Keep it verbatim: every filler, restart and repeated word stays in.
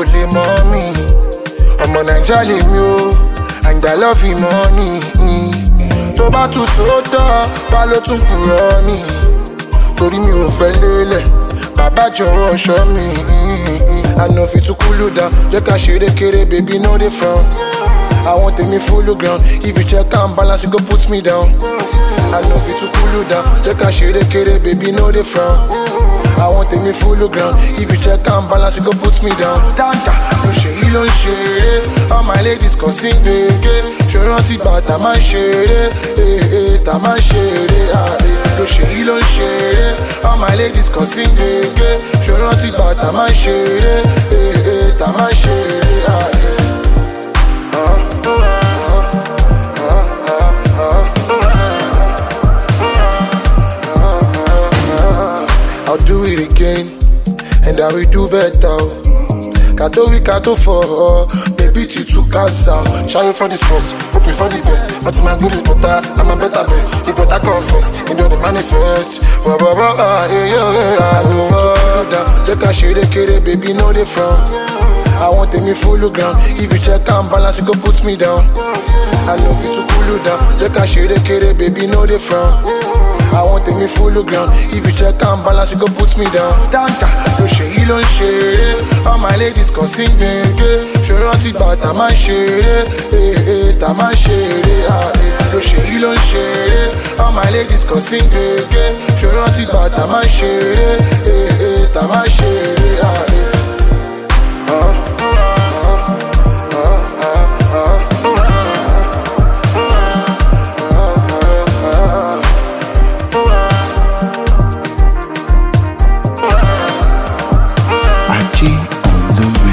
lè mọ́ mi. Ọmọ Naija lèmi o, and I love you money. Tó bá tún sóòótọ́, wá ló tún purọ́ ni. Torí mi ò fẹ́ lélẹ̀, bàbá jọ̀wọ́ ṣọ́ mi. I know fit to cool you down, jẹ́ ká ṣeré kéré, baby no dey frown. I want tèmi follow ground, if you check and balance, you go put me down. I know fit to cool you down, jẹ́ ká ṣeré kéré, baby no dey frown. I want tèmi follow ground, if you check and balance, you go put me down. Tanta, ló ṣe yí ló ń ṣeré, all my ladies kan sí gbèké. Ṣé rántí bàtà máa ń ṣeré, eh eh, tà máa ń ṣeré, ah eh. Ló ṣe yí ló ń ṣeré, all my ladies kan sí gbèké. Ṣé rántí bàtà máa ń ṣeré, eh eh, tà máa ń ṣeré, ah eh. I'll do it again, and I will do better. Kato we kato for her, baby to two casa. Shine for the stress, hoping for the best. But my good is better, I'm a better best. You better confess, you know the manifest. Wah wah wah, yeah yeah yeah. I know for down, take a shade, kere, baby, no dey frown. I want me follow ground, if you check and balance, you go put me down. I know fit to cool you down, take a shade, kere, baby, no dey frown. I want me follow ground, if you check and balance, you go put me down. Tanta, ló ṣe yí ló ń ṣeré, all my ladies kan sí gbèké. Ṣé rántí bàtà máa ń ṣeré, eh eh, tà máa ń ṣeré, ah eh. Ló ṣe yí ló ń ṣeré, all my ladies kan sí gbèké. Ṣé rántí bàtà máa ń ṣeré, eh eh, tà máa ń ṣeré, ah eh. Achi on the